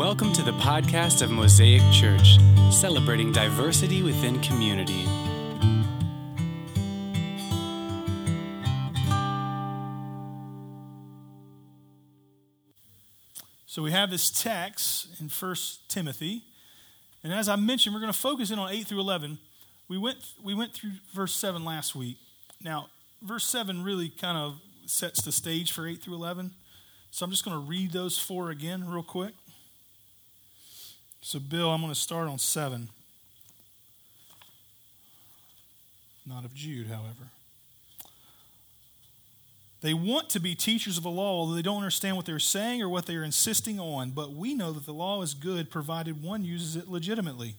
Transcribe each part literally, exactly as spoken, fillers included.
Welcome to the podcast of Mosaic Church, celebrating diversity within community. So we have this text in First Timothy, and as I mentioned, we're going to focus in on eight through eleven. We went we went through verse seven last week. Now, verse seven really kind of sets the stage for eight through eleven. So I'm just going to read those four again real quick. So, Bill, I'm going to start on seven. Not of Jude, however. They want to be teachers of the law, although they don't understand what they're saying or what they are insisting on. But we know that the law is good, provided one uses it legitimately.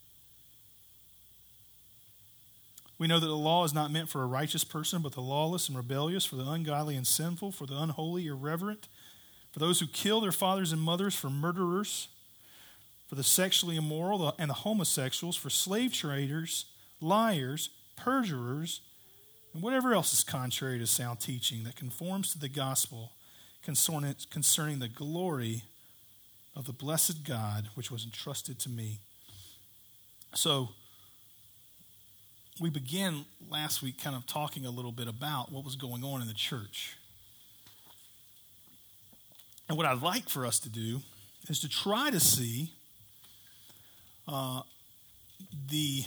We know that the law is not meant for a righteous person, but the lawless and rebellious, for the ungodly and sinful, for the unholy, irreverent, for those who kill their fathers and mothers, for murderers, for the sexually immoral and the homosexuals, for slave traders, liars, perjurers, and whatever else is contrary to sound teaching that conforms to the gospel concerning, concerning the glory of the blessed God, which was entrusted to me. So, we began last week kind of talking a little bit about what was going on in the church. And what I'd like for us to do is to try to see uh, the,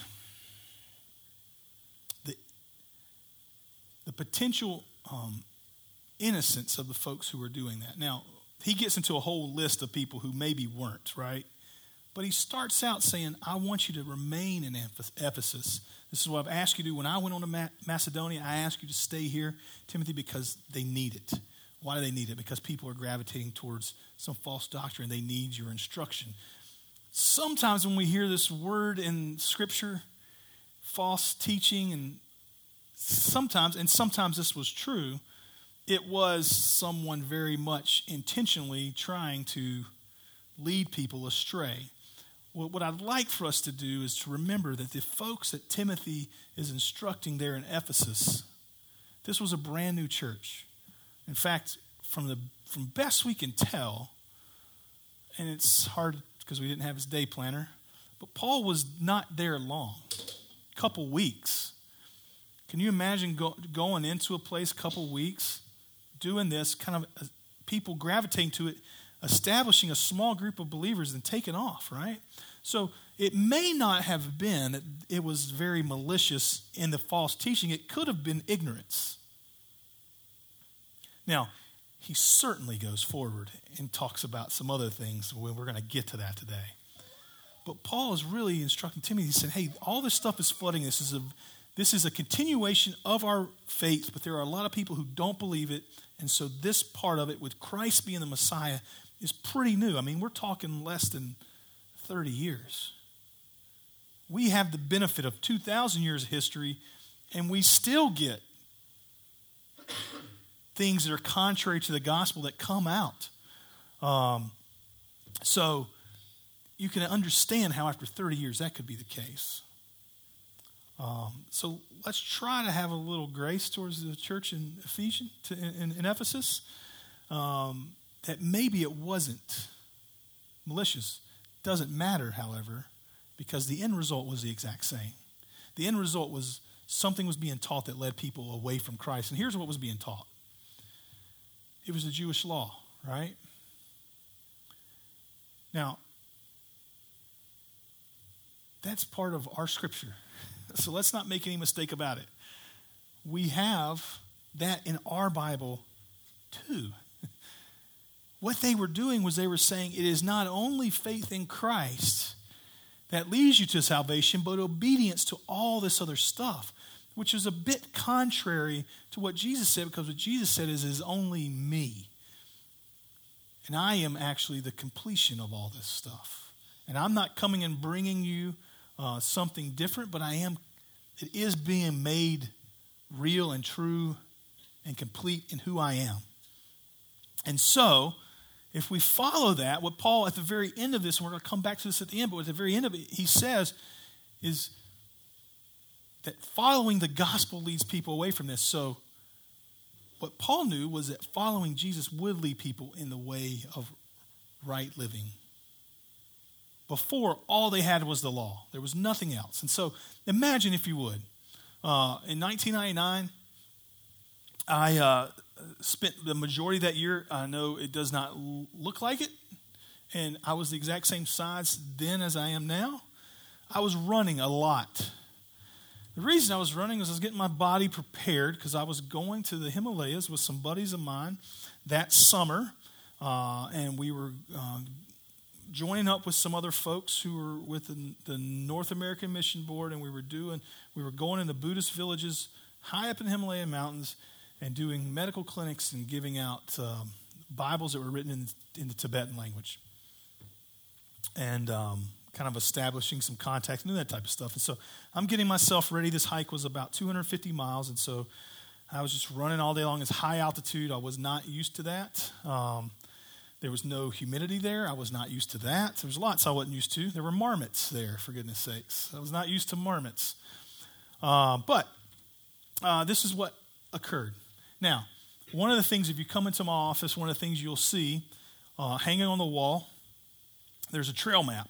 the, the potential um, innocence of the folks who are doing that. Now, he gets into a whole list of people who maybe weren't, right? But he starts out saying, I want you to remain in Ephesus. This is what I've asked you to do. When I went on to Macedonia, I asked you to stay here, Timothy, because they need it. Why do they need it? Because people are gravitating towards some false doctrine. They need your instruction. Sometimes when we hear this word in Scripture, false teaching, and sometimes, and sometimes this was true, it was someone very much intentionally trying to lead people astray. What I'd like for us to do is to remember that the folks that Timothy is instructing there in Ephesus, this was a brand new church. In fact, from the from best we can tell, and it's hard because we didn't have his day planner, but Paul was not there long, a couple weeks. Can you imagine go, going into a place a couple weeks, doing this, kind of uh, people gravitating to it, establishing a small group of believers and taking off, right? So it may not have been that it was very malicious in the false teaching. It could have been ignorance. Now, he certainly goes forward and talks about some other things. We're going to get to that today. But Paul is really instructing Timothy. He said, hey, all this stuff is flooding. This is a, this is a continuation of our faith, but there are a lot of people who don't believe it. And so this part of it, with Christ being the Messiah, is pretty new. I mean, we're talking less than thirty years. We have the benefit of two thousand years of history, and we still get things that are contrary to the gospel that come out. Um, so you can understand how after thirty years that could be the case. Um, so let's try to have a little grace towards the church in Ephesians, to, in, in Ephesus, um, that maybe it wasn't malicious. Doesn't matter, however, because the end result was the exact same. The end result was something was being taught that led people away from Christ. And here's what was being taught. It was the Jewish law, right? Now, that's part of our scripture. So let's not make any mistake about it. We have that in our Bible too. What they were doing was they were saying it is not only faith in Christ that leads you to salvation, but obedience to all this other stuff, which is a bit contrary to what Jesus said, because what Jesus said is, is only me. And I am actually the completion of all this stuff. And I'm not coming and bringing you uh, something different, but I am, it is being made real and true and complete in who I am. And so, if we follow that, what Paul at the very end of this, and we're going to come back to this at the end, but at the very end of it, he says is that following the gospel leads people away from this. So what Paul knew was that following Jesus would lead people in the way of right living. Before, all they had was the law. There was nothing else. And so imagine, if you would, uh, in nineteen ninety-nine, I uh, spent the majority of that year, I know it does not l- look like it, and I was the exact same size then as I am now. I was running a lot. The reason I was running was I was getting my body prepared because I was going to the Himalayas with some buddies of mine that summer, uh, and we were uh, joining up with some other folks who were with the, the North American Mission Board, and we were doing, we were going into Buddhist villages high up in the Himalayan mountains and doing medical clinics and giving out um, Bibles that were written in, in the Tibetan language. And um, kind of establishing some contacts and that type of stuff. And so I'm getting myself ready. This hike was about two hundred fifty miles, and so I was just running all day long. It's high altitude. I was not used to that. Um, there was no humidity there. I was not used to that. There was lots I wasn't used to. There were marmots there, for goodness sakes. I was not used to marmots. Uh, but uh, this is what occurred. Now, one of the things, if you come into my office, one of the things you'll see uh, hanging on the wall, there's a trail map.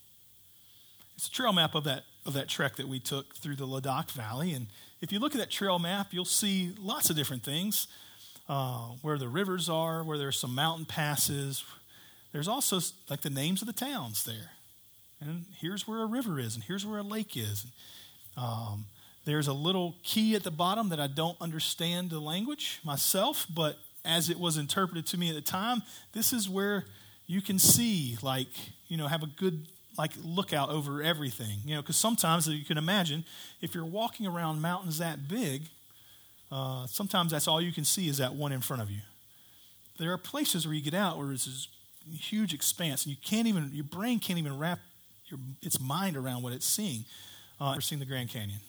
It's a trail map of that of that trek that we took through the Ladakh Valley. And if you look at that trail map, you'll see lots of different things, uh, where the rivers are, where there's some mountain passes. There's also like the names of the towns there. And here's where a river is, and here's where a lake is. Um, there's a little key at the bottom that I don't understand the language myself, but as it was interpreted to me at the time, this is where you can see, like, you know, have a good like lookout over everything, you know, because sometimes, you can imagine, if you're walking around mountains that big, uh, sometimes that's all you can see is that one in front of you. There are places where you get out where it's this huge expanse, and you can't even, your brain can't even wrap your its mind around what it's seeing. Uh, I've never seen the Grand Canyon.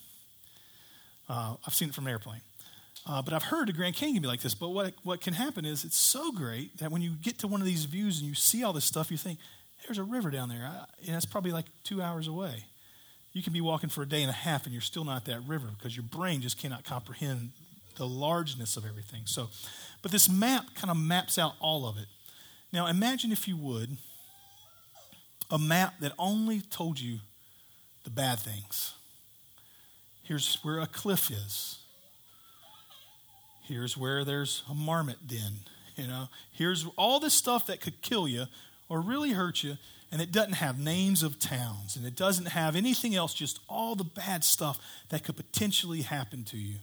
Uh, I've seen it from an airplane. Uh, but I've heard the Grand Canyon be like this. But what what can happen is it's so great that when you get to one of these views and you see all this stuff, you think, there's a river down there, I, and that's probably like two hours away. You can be walking for a day and a half, and you're still not at that river because your brain just cannot comprehend the largeness of everything. So, but this map kind of maps out all of it. Now, imagine, if you would, a map that only told you the bad things. Here's where a cliff is. Here's where there's a marmot den. You know, here's all this stuff that could kill you or really hurt you, and it doesn't have names of towns, and it doesn't have anything else, just all the bad stuff that could potentially happen to you.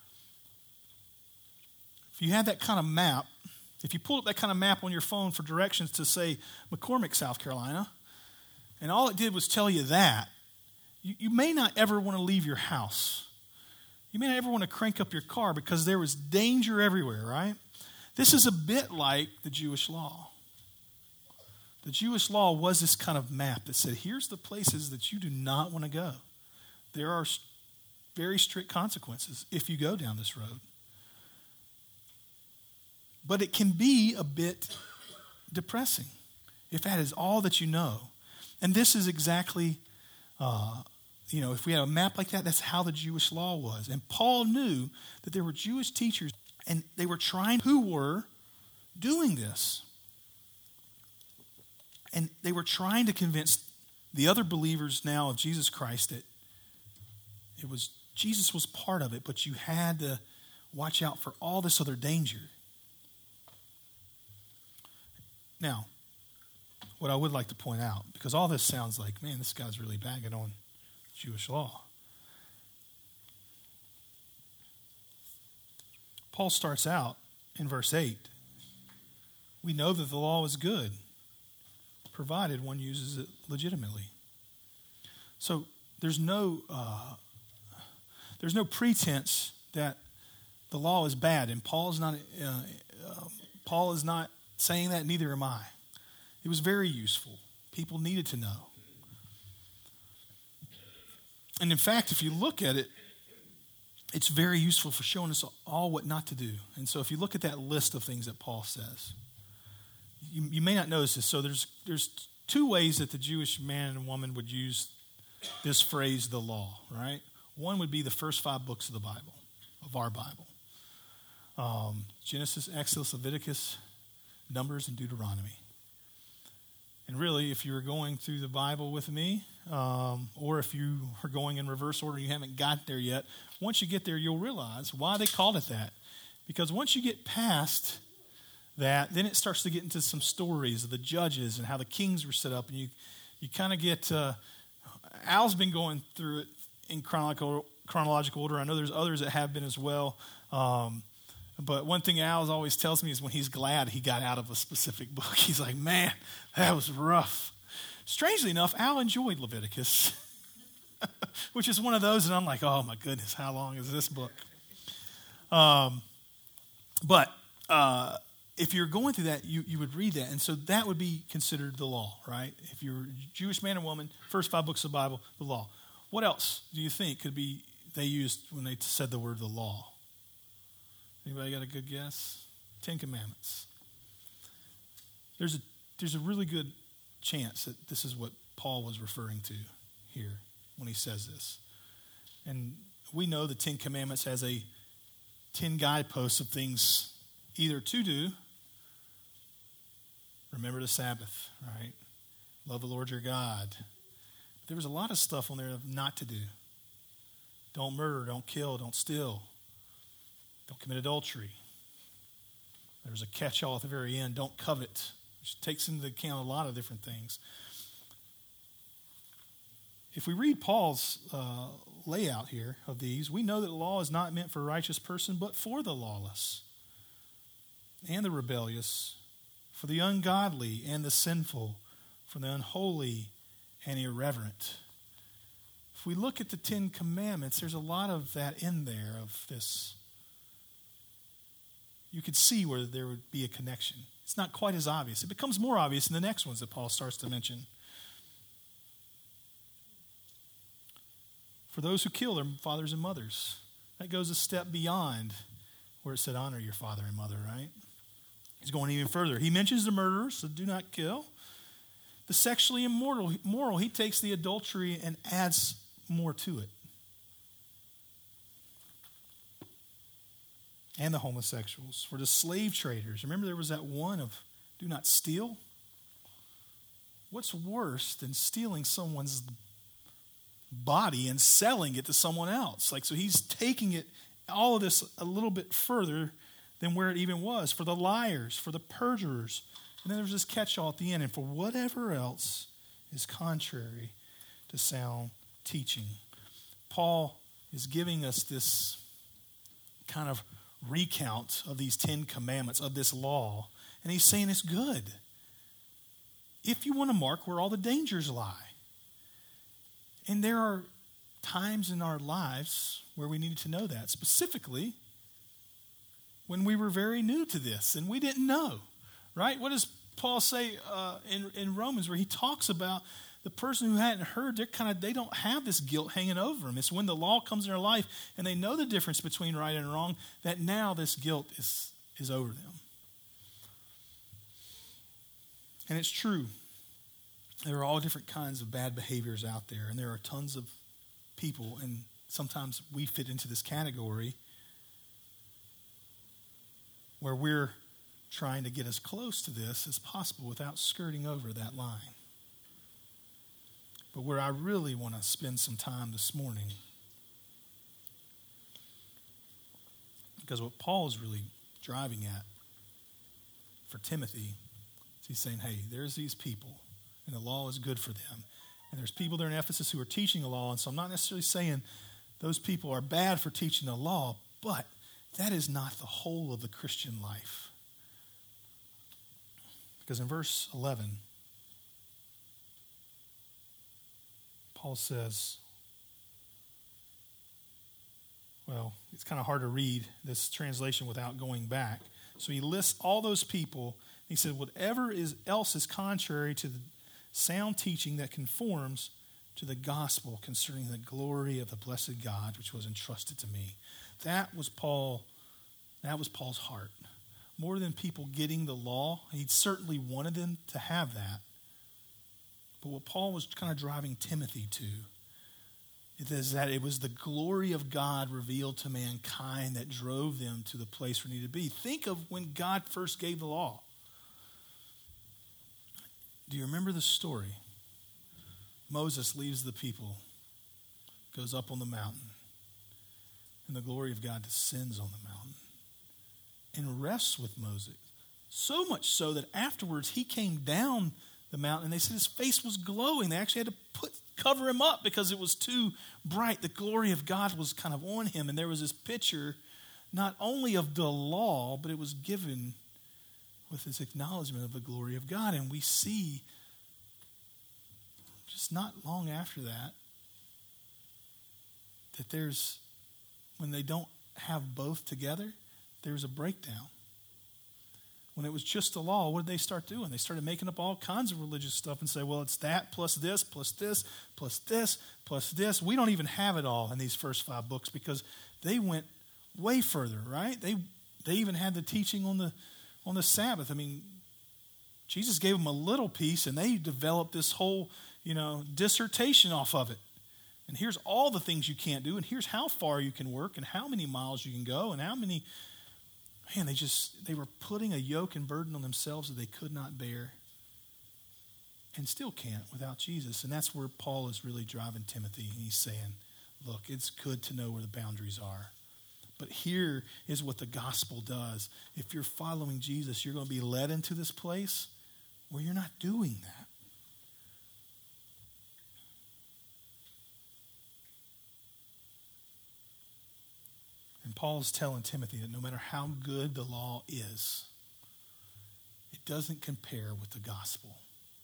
If you had that kind of map, if you pull up that kind of map on your phone for directions to, say, McCormick, South Carolina, and all it did was tell you that, you, you may not ever want to leave your house. You may not ever want to crank up your car because there was danger everywhere, right? This is a bit like the Jewish law. The Jewish law was this kind of map that said, here's the places that you do not want to go. There are very strict consequences if you go down this road. But it can be a bit depressing if that is all that you know. And this is exactly, uh, you know, if we had a map like that, that's how the Jewish law was. And Paul knew that there were Jewish teachers, and they were trying, who were doing this. And they were trying to convince the other believers now of Jesus Christ that it was Jesus was part of it, but you had to watch out for all this other danger. Now, what I would like to point out, because all this sounds like, man, this guy's really bagging on Jewish law. Paul starts out in verse eight. We know that the law is good, provided one uses it legitimately. So there's no uh, there's no pretense that the law is bad, and Paul is not uh, uh, Paul is not saying that. Neither am I. It was very useful. People needed to know, and in fact, if you look at it, it's very useful for showing us all what not to do. And so, if you look at that list of things that Paul says. You, you may not notice this. So there's there's two ways that the Jewish man and woman would use this phrase, the law, right? One would be the first five books of the Bible, of our Bible. Um, Genesis, Exodus, Leviticus, Numbers, and Deuteronomy. And really, if you're going through the Bible with me, um, or if you are going in reverse order and you haven't got there yet, once you get there, you'll realize why they called it that. Because once you get past that, then it starts to get into some stories of the judges and how the kings were set up. And you, you kind of get, uh, Al's been going through it in chronological, chronological order. I know there's others that have been as well. Um, but one thing Al always tells me is when he's glad he got out of a specific book. He's like, man, that was rough. Strangely enough, Al enjoyed Leviticus, which is one of those, and I'm like, oh my goodness, how long is this book? Um, but uh, if you're going through that, you, you would read that, and so that would be considered the law, right? If you're a Jewish man or woman, first five books of the Bible, the law. What else do you think could be they used when they said the word the law? Anybody got a good guess? Ten Commandments. There's a there's a really good chance that this is what Paul was referring to here when he says this. And we know the Ten Commandments has a ten guideposts of things either to do. Remember the Sabbath, right? Love the Lord your God. There was a lot of stuff on there of not to do. Don't murder, don't kill, don't steal. Don't commit adultery. There's a catch-all at the very end. Don't covet, which takes into account a lot of different things. If we read Paul's uh, layout here of these, we know that the law is not meant for a righteous person, but for the lawless and the rebellious, for the ungodly and the sinful, for the unholy and irreverent. If we look at the Ten Commandments, there's a lot of that in there of this. You could see where there would be a connection. It's not quite as obvious. It becomes more obvious in the next ones that Paul starts to mention. For those who kill their fathers and mothers, that goes a step beyond where it said honor your father and mother, right? He's going even further. He mentions the murderers, so do not kill. The sexually immoral, moral, he takes the adultery and adds more to it. And the homosexuals. For the slave traders. Remember there was that one of do not steal? What's worse than stealing someone's body and selling it to someone else? Like, so he's taking it, all of this a little bit further than where it even was. For the liars, for the perjurers. And then there's this catch-all at the end. And for whatever else is contrary to sound teaching. Paul is giving us this kind of recount of these Ten Commandments, of this law. And he's saying it's good. If you want to mark where all the dangers lie. And there are times in our lives where we needed to know that. Specifically, when we were very new to this and we didn't know. Right? What does Paul say uh, in, in Romans where he talks about the person who hadn't heard, they're kind of, they don't have this guilt hanging over them. It's when the law comes in their life and they know the difference between right and wrong that now this guilt is, is over them. And it's true. There are all different kinds of bad behaviors out there, and there are tons of people, and sometimes we fit into this category where we're trying to get as close to this as possible without skirting over that line. But where I really want to spend some time this morning, because what Paul is really driving at for Timothy is he's saying, hey, there's these people, and the law is good for them. And there's people there in Ephesus who are teaching the law, and so I'm not necessarily saying those people are bad for teaching the law, but that is not the whole of the Christian life. Because in verse eleven, Paul says, well, it's kind of hard to read this translation without going back. So he lists all those people. He said, whatever is else is contrary to the sound teaching that conforms to the gospel concerning the glory of the blessed God, which was entrusted to me. That was Paul. That was Paul's heart. More than people getting the law, he certainly wanted them to have that. But what Paul was kind of driving Timothy to is that it was the glory of God revealed to mankind that drove them to the place where they needed to be. Think of when God first gave the law. Do you remember the story? Moses leaves the people, goes up on the mountain, and the glory of God descends on the mountain and rests with Moses. So much so that afterwards he came down the mountain and they said his face was glowing. They actually had to put cover him up because it was too bright. The glory of God was kind of on him, and there was this picture not only of the law, but it was given with this acknowledgement of the glory of God. And we see just not long after that that there's, when they don't have both together, there's a breakdown. When it was just the law, what did they start doing? They started making up all kinds of religious stuff and say, well, it's that plus this, plus this, plus this, plus this. We don't even have it all in these first five books because they went way further, right? They they even had the teaching on the on the Sabbath. I mean, Jesus gave them a little piece and they developed this whole, you know, dissertation off of it. And here's all the things you can't do, and here's how far you can work, and how many miles you can go, and how many... Man, they just, they were putting a yoke and burden on themselves that they could not bear and still can't without Jesus. And that's where Paul is really driving Timothy. He's saying, look, it's good to know where the boundaries are. But here is what the gospel does. If you're following Jesus, you're going to be led into this place where you're not doing that. And Paul's telling Timothy that no matter how good the law is, it doesn't compare with the gospel.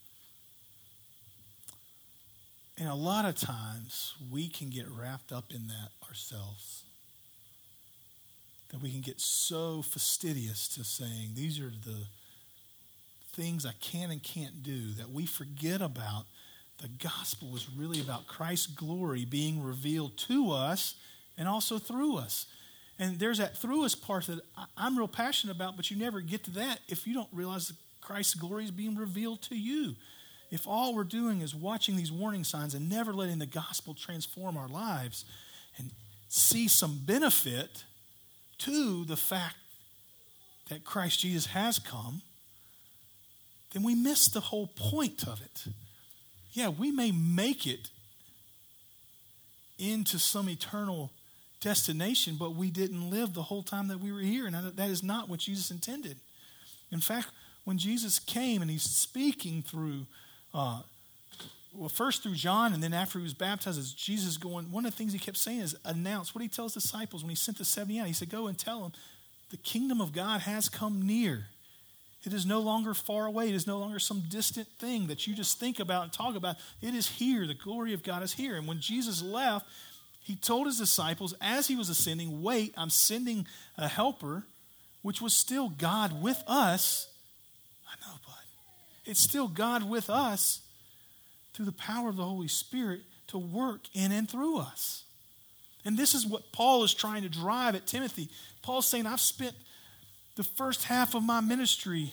And a lot of times we can get wrapped up in that ourselves. That we can get so fastidious to saying these are the things I can and can't do that we forget about the gospel is really about Christ's glory being revealed to us and also through us. And there's that through us part that I'm real passionate about, but you never get to that if you don't realize that Christ's glory is being revealed to you. If all we're doing is watching these warning signs and never letting the gospel transform our lives and see some benefit to the fact that Christ Jesus has come, then we miss the whole point of it. Yeah, we may make it into some eternal destination, but we didn't live the whole time that we were here, and that is not what Jesus intended. In fact, when Jesus came and he's speaking through, uh, well, first through John, and then after he was baptized, as Jesus going, one of the things he kept saying is announce what he tells disciples when he sent the seventy out. He said, go and tell them the kingdom of God has come near. It is no longer far away. It is no longer some distant thing that you just think about and talk about. It is here. The glory of God is here. And when Jesus left, he told his disciples as he was ascending, wait, I'm sending a helper, which was still God with us. I know, bud. It's still God with us through the power of the Holy Spirit to work in and through us. And this is what Paul is trying to drive at Timothy. Paul's saying, I've spent the first half of my ministry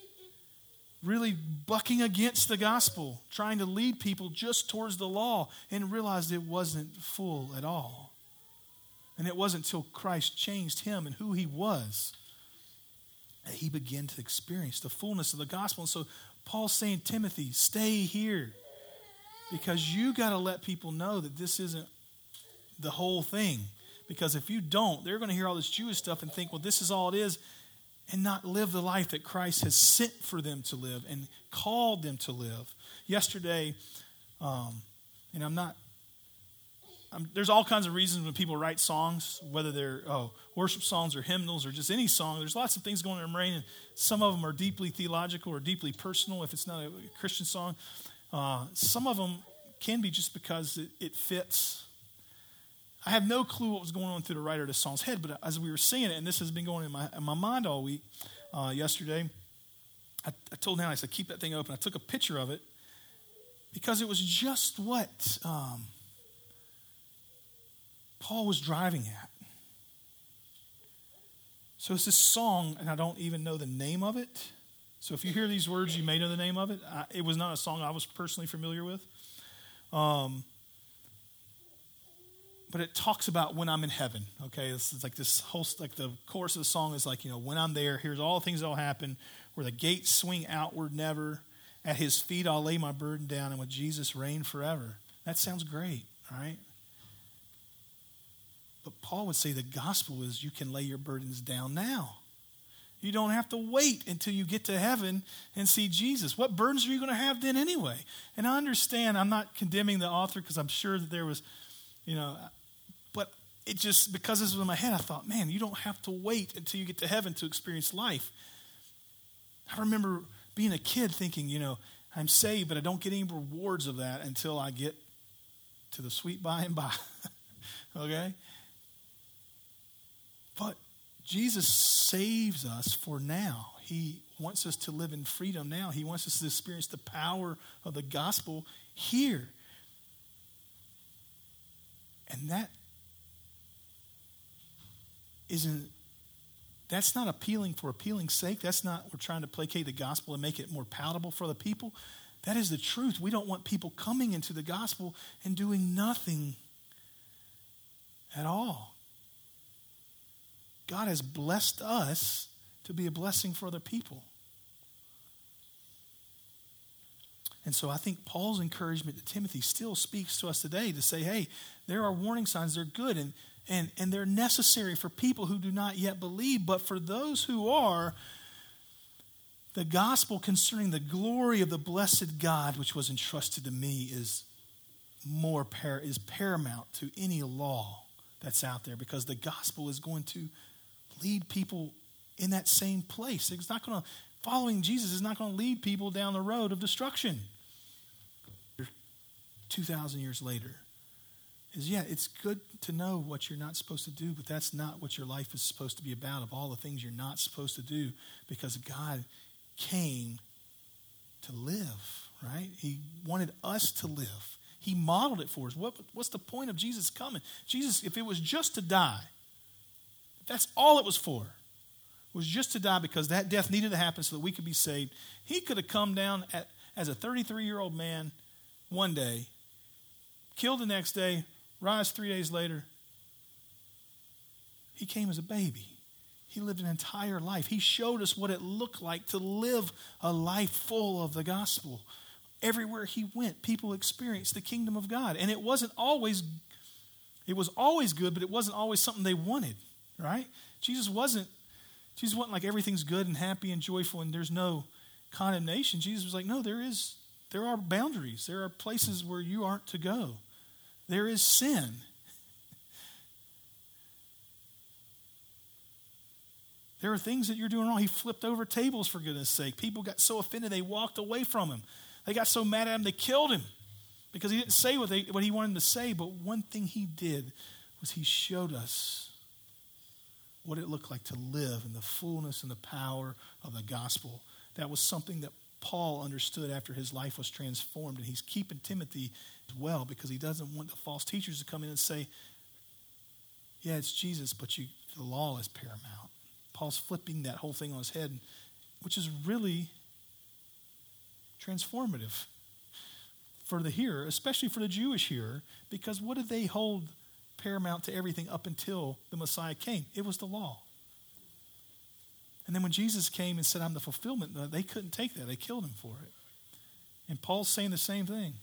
really bucking against the gospel, trying to lead people just towards the law, and realized it wasn't full at all. And it wasn't until Christ changed him and who he was that he began to experience the fullness of the gospel. And so Paul's saying, Timothy, stay here, because you got to let people know that this isn't the whole thing. Because if you don't, they're going to hear all this Jewish stuff and think, well, this is all it is, and not live the life that Christ has sent for them to live and called them to live. Yesterday, um, and I'm not, I'm, there's all kinds of reasons when people write songs, whether they're oh, worship songs or hymnals or just any song. There's lots of things going on in my brain, and some of them are deeply theological or deeply personal if it's not a Christian song. Uh, some of them can be just because it, it fits. I have no clue what was going on through the writer of this song's head, but as we were singing it, and this has been going in my in my mind all week, uh, yesterday, I, I told Hannah, I said, keep that thing open. I took a picture of it because it was just what um, Paul was driving at. So it's this song, and I don't even know the name of it. So if you hear these words, you may know the name of it. I, it was not a song I was personally familiar with. Um But it talks about when I'm in heaven, okay? It's, it's like this whole, like the chorus of the song is like, you know, when I'm there, here's all the things that will happen, where the gates swing outward never, At his feet I'll lay my burden down, and with Jesus reign forever. That sounds great, right? But Paul would say the gospel is you can lay your burdens down now. You don't have to wait until you get to heaven and see Jesus. What burdens are you going to have then anyway? And I understand, I'm not condemning the author because I'm sure that there was, you know, but it just, because this was in my head, I thought, man, you don't have to wait until you get to heaven to experience life. I remember being a kid thinking, you know, I'm saved, but I don't get any rewards of that until I get to the sweet by and by. Okay? But Jesus saves us for now. He wants us to live in freedom now. He wants us to experience the power of the gospel here. And that isn't, that's not appealing for appealing's sake. That's not, we're trying to placate the gospel and make it more palatable for the people. That is the truth. We don't want people coming into the gospel and doing nothing at all. God has blessed us to be a blessing for other people. And so I think Paul's encouragement to Timothy still speaks to us today to say, hey, there are warning signs. They're good and, and, and they're necessary for people who do not yet believe. But for those who are, the gospel concerning the glory of the blessed God, which was entrusted to me, is more par- is paramount to any law that's out there, because the gospel is going to lead people in that same place. It's not going to, following Jesus is not going to lead people down the road of destruction. two thousand years later is, yeah, it's good to know what you're not supposed to do, but that's not what your life is supposed to be about, of all the things you're not supposed to do, because God came to live, right? He wanted us to live. He modeled it for us. What, what's the point of Jesus coming? Jesus, if it was just to die, that's all it was for, was just to die, because that death needed to happen so that we could be saved. He could have come down at, as a thirty-three-year-old man one day, killed the next day, rise three days later. He came as a baby. He lived an entire life. He showed us what it looked like to live a life full of the gospel. Everywhere he went, people experienced the kingdom of God. And it wasn't always, it was always good, but it wasn't always something they wanted, right? Jesus wasn't, Jesus wasn't like everything's good and happy and joyful and there's no condemnation. Jesus was like, no, there is, there are boundaries. There are places where you aren't to go. There is sin. There are things that you're doing wrong. He flipped over tables, for goodness sake. People got so offended they walked away from him. They got so mad at him they killed him because he didn't say what, they, what he wanted them to say. But one thing he did was he showed us what it looked like to live in the fullness and the power of the gospel. That was something that Paul understood after his life was transformed. And he's keeping Timothy as well, because he doesn't want the false teachers to come in and say, yeah, it's Jesus, but you, the law is paramount. Paul's flipping that whole thing on his head, which is really transformative for the hearer, especially for the Jewish hearer, because what did they hold paramount to everything up until the Messiah came? It was the law. And then when Jesus came and said, I'm the fulfillment, they couldn't take that. They killed him for it. And Paul's saying the same thing.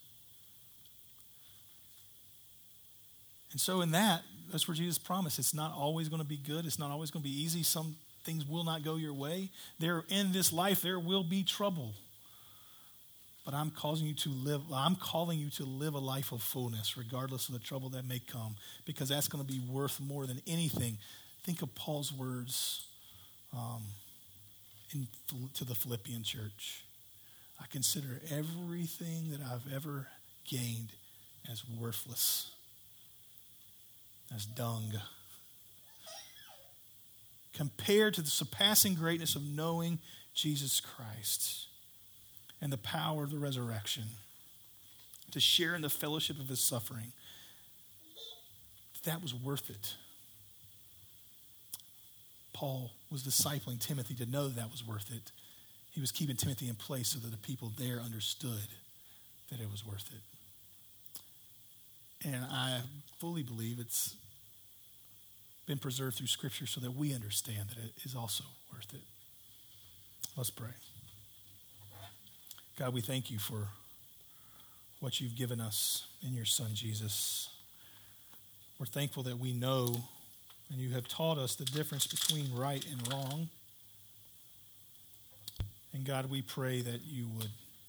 And so in that, that's where Jesus promised. It's not always going to be good. It's not always going to be easy. Some things will not go your way. There, in this life, there will be trouble. But I'm causing you to live, I'm calling you to live a life of fullness, regardless of the trouble that may come, because that's going to be worth more than anything. Think of Paul's words um, in, to the Philippian church. I consider everything that I've ever gained as worthless, as dung, compared to the surpassing greatness of knowing Jesus Christ and the power of the resurrection, to share in the fellowship of his suffering. That was worth it. Paul was discipling Timothy to know that was worth it. He was keeping Timothy in place so that the people there understood that it was worth it. And I fully believe it's been preserved through Scripture so that we understand that it is also worth it. Let's pray. God, we thank you for what you've given us in your Son, Jesus. We're thankful that we know and you have taught us the difference between right and wrong. And God, we pray that you would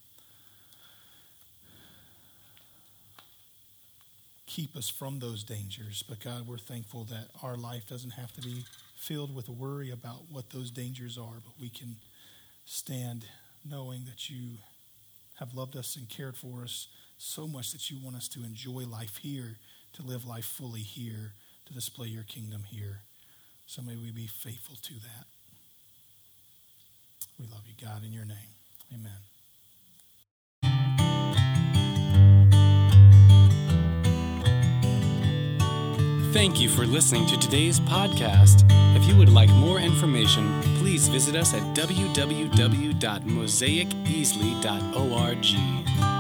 keep us from those dangers. But God, we're thankful that our life doesn't have to be filled with worry about what those dangers are, but we can stand knowing that you have loved us and cared for us so much that you want us to enjoy life here, to live life fully here, to display your kingdom here. So may we be faithful to that. We love you, God, in your name. Amen. Thank you for listening to today's podcast. If you would like more information, please visit us at w w w dot mosaic easley dot org.